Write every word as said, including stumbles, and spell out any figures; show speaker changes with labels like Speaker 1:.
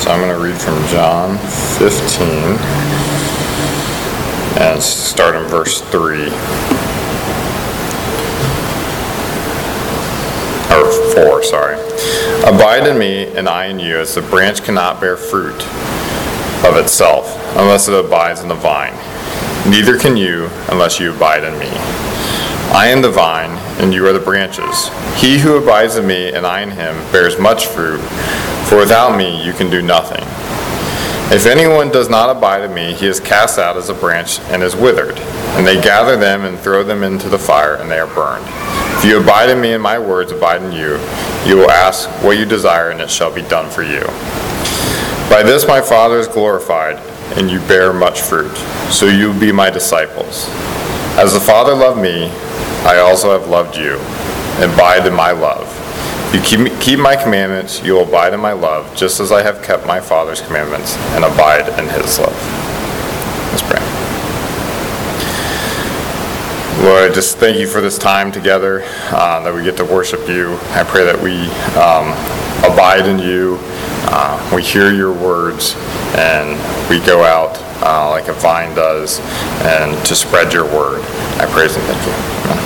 Speaker 1: So I'm going to read from John fifteen and start in verse three. Or four, sorry. Abide in me, and I in you, as the branch cannot bear fruit of itself, unless it abides in the vine. Neither can you, unless you abide in me. I am the vine, and you are the branches. He who abides in me, and I in him, bears much fruit, for without me you can do nothing. If anyone does not abide in me, he is cast out as a branch and is withered, and they gather them and throw them into the fire, and they are burned. If you abide in me and my words abide in you, you will ask what you desire, and it shall be done for you. By this my Father is glorified, and you bear much fruit, so you will be my disciples. As the Father loved me, I also have loved you, and abide in my love. If you keep, keep my commandments, you will abide in my love, just as I have kept my Father's commandments and abide in his love. Let's pray. Lord, I just thank you for this time together, uh, that we get to worship you. I pray that we um, abide in you. Uh, we hear your words, and we go out uh, like a vine does, and to spread your word. I praise and thank you. Amen.